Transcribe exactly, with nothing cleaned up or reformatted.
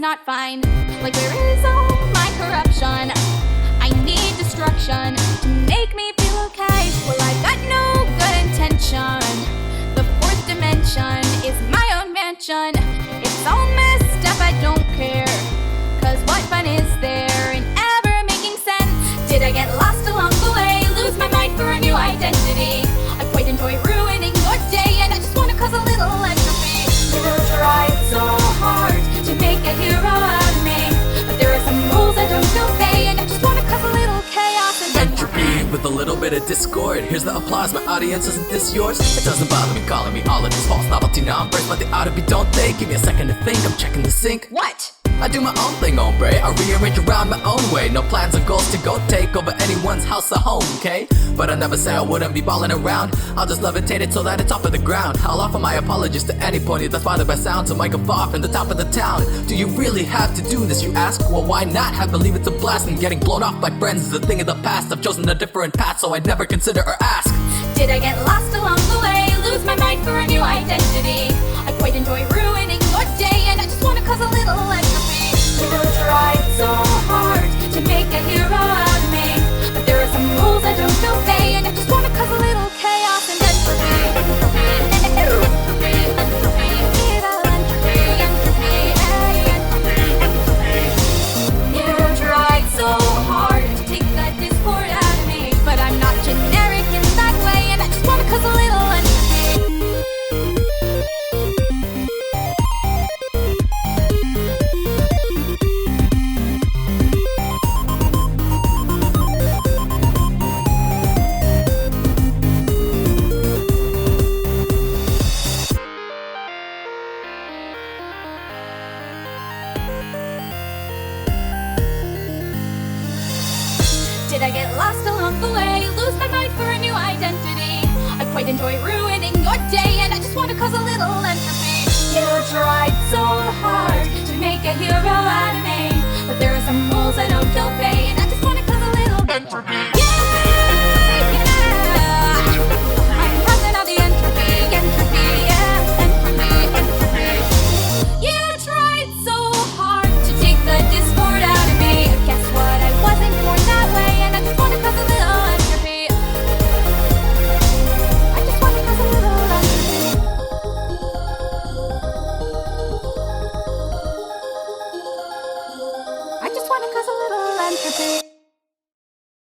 not fine. Like, where is all my corruption? I need destruction to make me feel okay. Well, I've got no good intention. The fourth dimension is my own mansion. It's all messed up, I don't care. Cause what fun is there in ever making sense? Did I get lost along the way? Lose my mind for a new identity? I quite enjoy ruining your day, and I just wanna cause a little entropy. You tried so hard to make a hero out of me, but there are some rules I don't obey, and I just wanna cause a little chaos and entropy with a little bit of discord. Here's the applause, my audience, isn't this yours? It doesn't bother me calling me all of this false novelty numbers, but they ought to be, don't they? Give me a second to think, I'm checking the sync. What? I do my own thing, hombre. I rearrange around my own way. No plans or goals to go take over anyone's house or home, okay? But I never say I wouldn't be balling around. I'll just levitate it so that it's off of the ground. I'll offer my apologies to any pony that's bothered by sound, so might go off in the top of the town. Do you really have to do this, you ask? Well, why not? Have believe it's a blast, and getting blown off by friends is a thing of the past. I've chosen a different path, so I'd never consider or ask. Did I get lost along the way? Lose my mind for a new identity? I quite enjoy ruining your day, and I just wanna cause a little entropy. You tried so hard to make a hero out of me, but there are some rules I don't obey, and I just wanna cause a little chaos and entropy. Entropy, entropy, entropy, little entropy, entropy, entropy, entropy. You tried so hard to take that discord out of me, but I'm not generic in that way, and I just wanna cause a little entropy. Did I get lost along the way? Lose my mind for a new identity? I quite enjoy ruining your day, and I just wanna cause a little entropy. You tried so hard to make a hero out of me, but there are some rules I don't obey, and I just wanna cause a little entropy. Yeah, yeah. I'm causing all the entropy, entropy, yeah, entropy, entropy. You tried so hard to take the discord out of me. Guess what? I wasn't born that way. I just wanna cause a little entropy. I just wanna cause a little entropy. I just wanna cause a little entropy.